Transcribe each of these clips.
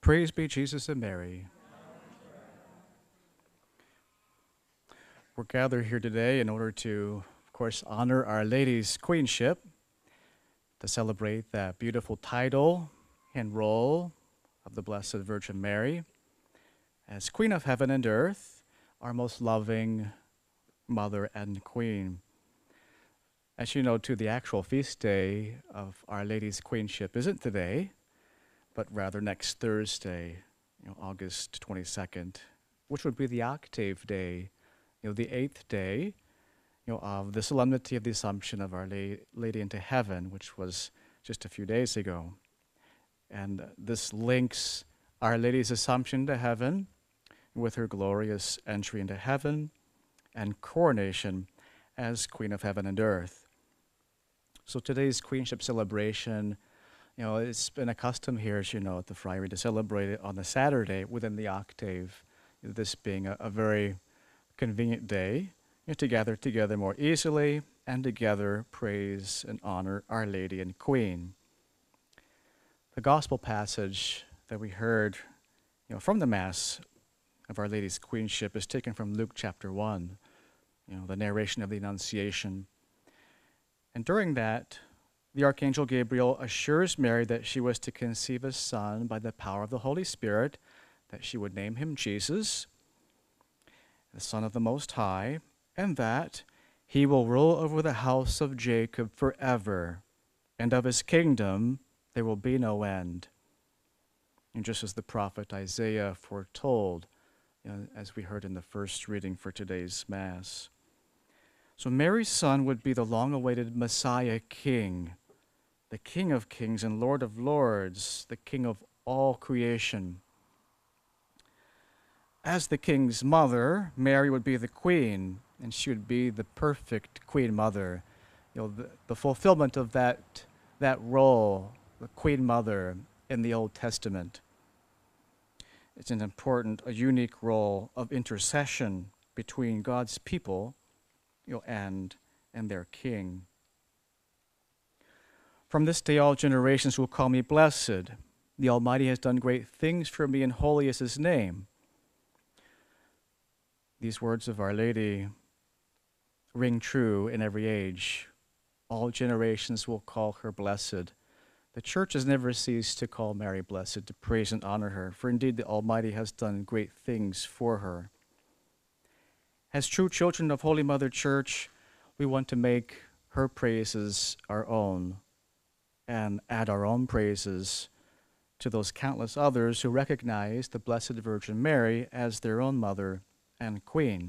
Praise be Jesus and Mary. We're gathered here today in order to, of course, honor Our Lady's queenship, to celebrate that beautiful title and role of the Blessed Virgin Mary as Queen of Heaven and Earth, our most loving Mother and Queen. As you know, too, the actual feast day of Our Lady's queenship isn't today, but rather next Thursday, August 22nd, which would be the octave day, the eighth day, of the solemnity of the Assumption of Our Lady into heaven, which was just a few days ago. And this links Our Lady's Assumption to heaven with her glorious entry into heaven and coronation as Queen of Heaven and Earth. So today's queenship celebration, it's been a custom here, as you know, at the Friary to celebrate it on a Saturday within the octave, this being a very convenient day to gather together more easily and together praise and honor Our Lady and Queen. The gospel passage that we heard from the Mass of Our Lady's queenship is taken from Luke chapter 1, the narration of the Annunciation. And during that, the Archangel Gabriel assures Mary that she was to conceive a son by the power of the Holy Spirit, that she would name him Jesus, the Son of the Most High, and that he will rule over the house of Jacob forever, and of his kingdom there will be no end. And just as the prophet Isaiah foretold, as we heard in the first reading for today's Mass. So Mary's son would be the long-awaited Messiah King, the King of Kings and Lord of Lords, the King of all creation. As the King's mother, Mary would be the Queen, and she would be the perfect Queen Mother. The fulfillment of that role, the Queen Mother in the Old Testament. It's an important, a unique role of intercession between God's people, and their King. From this day all generations will call me blessed. The Almighty has done great things for me, and holy is his name. These words of Our Lady ring true in every age. All generations will call her blessed. The Church has never ceased to call Mary blessed, to praise and honor her, for indeed the Almighty has done great things for her. As true children of Holy Mother Church, we want to make her praises our own and add our own praises to those countless others who recognize the Blessed Virgin Mary as their own mother and Queen.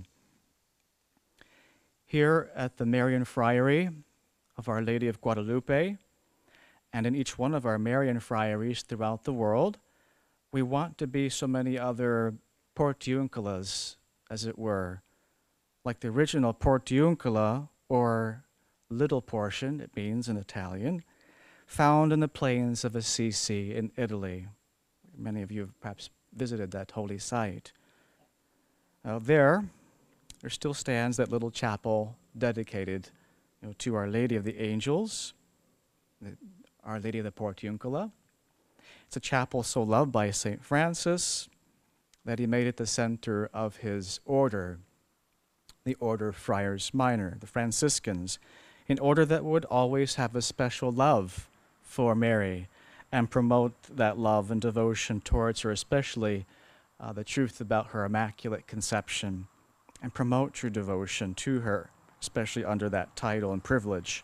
Here at the Marian Friary of Our Lady of Guadalupe, and in each one of our Marian friaries throughout the world, we want to be so many other portiunculas, as it were, like the original portiuncula, or little portion, it means in Italian, found in the plains of Assisi in Italy. Many of you have perhaps visited that holy site. There still stands that little chapel dedicated to Our Lady of the Angels, Our Lady of the Portiuncula. It's a chapel so loved by St. Francis that he made it the center of his order, the Order of Friars Minor, the Franciscans, in order that would always have a special love for Mary and promote that love and devotion towards her, especially the truth about her Immaculate Conception, and promote true devotion to her, especially under that title and privilege.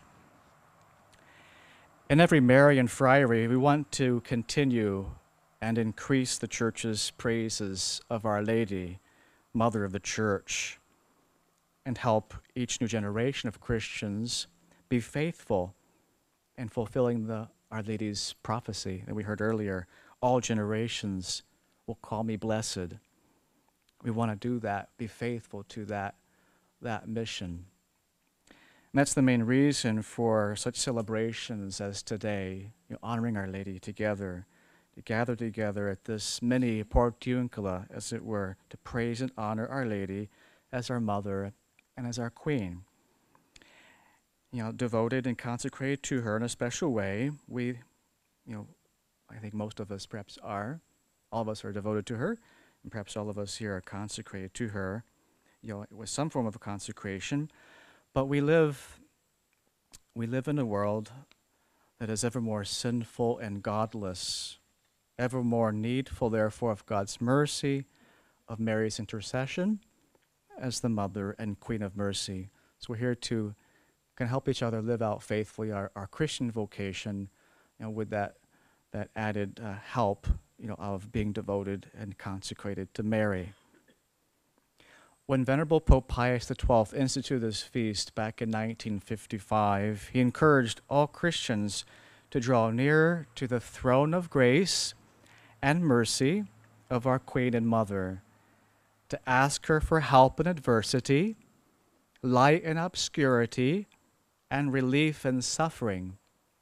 In every Marian friary, we want to continue and increase the Church's praises of Our Lady, Mother of the Church, and help each new generation of Christians be faithful in fulfilling Our Lady's prophecy that we heard earlier. All generations will call me blessed. We want to do that, be faithful to that mission. And that's the main reason for such celebrations as today, honoring Our Lady together, to gather together at this mini portiuncula, as it were, to praise and honor Our Lady as our Mother and as our Queen. Devoted and consecrated to her in a special way. We, I think most of us perhaps are all of us are devoted to her, and perhaps all of us here are consecrated to her, with some form of consecration. But we live in a world that is ever more sinful and godless, ever more needful, therefore, of God's mercy, of Mary's intercession as the Mother and Queen of Mercy. So we're here to can help each other live out faithfully our Christian vocation, with that added help, of being devoted and consecrated to Mary. When Venerable Pope Pius XII instituted this feast back in 1955, he encouraged all Christians to draw near to the throne of grace and mercy of our Queen and Mother, to ask her for help in adversity, light in obscurity, and relief in suffering.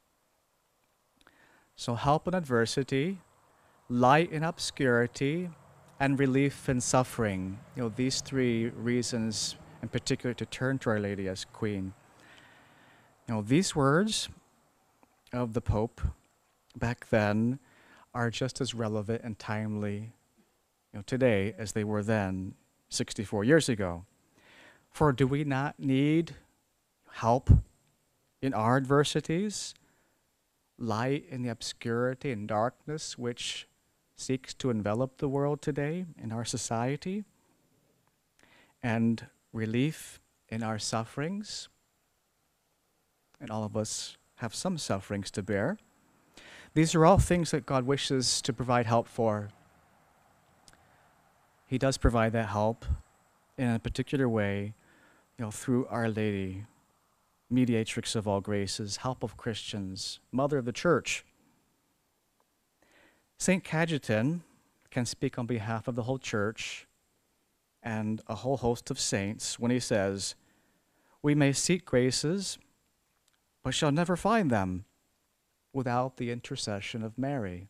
So help in adversity, light in obscurity, and relief in suffering. These three reasons in particular to turn to Our Lady as Queen. These words of the Pope back then are just as relevant and timely today as they were then, 64 years ago. For do we not need help in our adversities, light in the obscurity and darkness which seeks to envelop the world today in our society, and relief in our sufferings? And all of us have some sufferings to bear. These are all things that God wishes to provide help for. He does provide that help in a particular way, through Our Lady, mediatrix of all graces, help of Christians, Mother of the Church. St. Cajetan can speak on behalf of the whole Church and a whole host of saints when he says, "We may seek graces, but shall never find them without the intercession of Mary."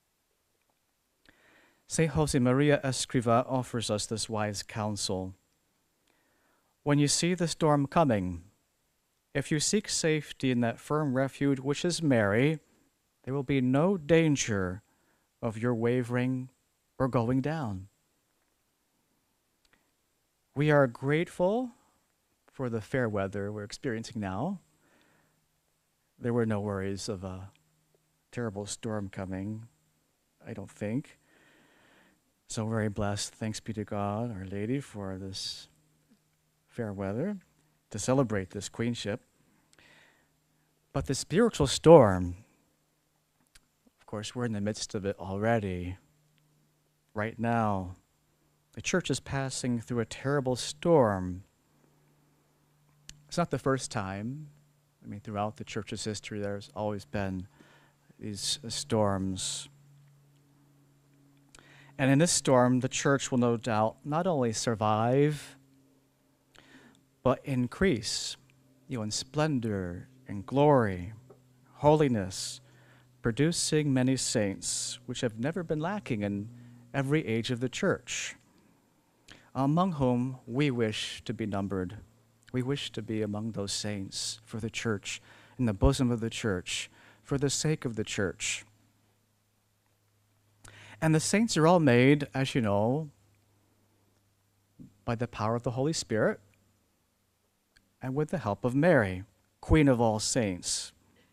St. Josemaria Escriva offers us this wise counsel. When you see the storm coming, if you seek safety in that firm refuge which is Mary, there will be no danger of your wavering or going down. We are grateful for the fair weather we're experiencing now. There were no worries of a terrible storm coming, I don't think. So very blessed, thanks be to God, Our Lady, for this fair weather to celebrate this queenship. But the spiritual storm, of course, we're in the midst of it already. Right now, the Church is passing through a terrible storm. It's not the first time. Throughout the Church's history, there's always been these storms. And in this storm, the Church will no doubt not only survive, but increase, in splendor and glory, holiness, producing many saints, which have never been lacking in every age of the Church, among whom we wish to be numbered. We wish to be among those saints for the Church, in the bosom of the Church, for the sake of the Church. And the saints are all made, as you know, by the power of the Holy Spirit and with the help of Mary, Queen of all saints.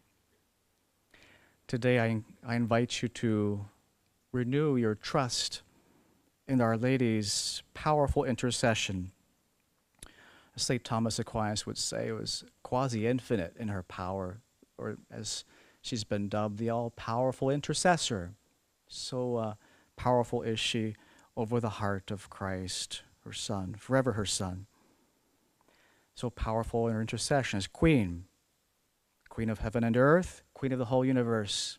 Today I invite you to renew your trust in Our Lady's powerful intercession. As St. Thomas Aquinas would say, it was quasi-infinite in her power, or as she's been dubbed, the all-powerful intercessor. So powerful is she over the heart of Christ, her Son, forever her Son. So powerful in her intercession as Queen, Queen of heaven and earth, Queen of the whole universe.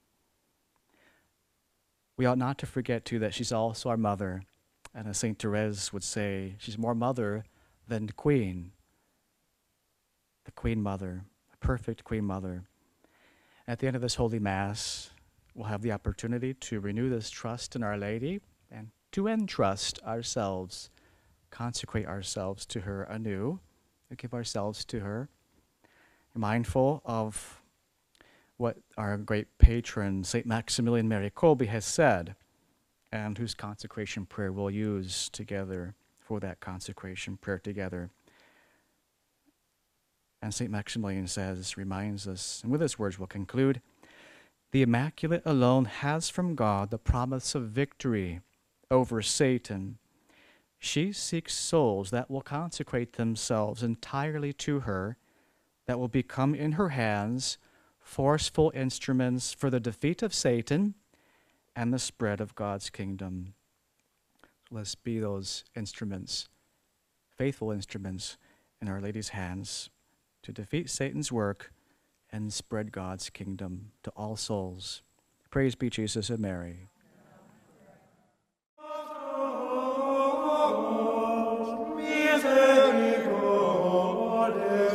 We ought not to forget, too, that she's also our mother. And as St. Therese would say, she's more mother than the Queen. The Queen Mother, a perfect Queen Mother. At the end of this Holy Mass, we'll have the opportunity to renew this trust in Our Lady and to entrust ourselves, consecrate ourselves to her anew, and give ourselves to her, mindful of what our great patron, St. Maximilian Maria Kolbe, has said. and whose consecration prayer we'll use together for that consecration prayer together. And St. Maximilian reminds us, and with his words we'll conclude, the Immaculate alone has from God the promise of victory over Satan. She seeks souls that will consecrate themselves entirely to her, that will become in her hands forceful instruments for the defeat of Satan and the spread of God's kingdom. Let's be those instruments, faithful instruments in Our Lady's hands to defeat Satan's work and spread God's kingdom to all souls. Praise be Jesus and Mary. Misericorde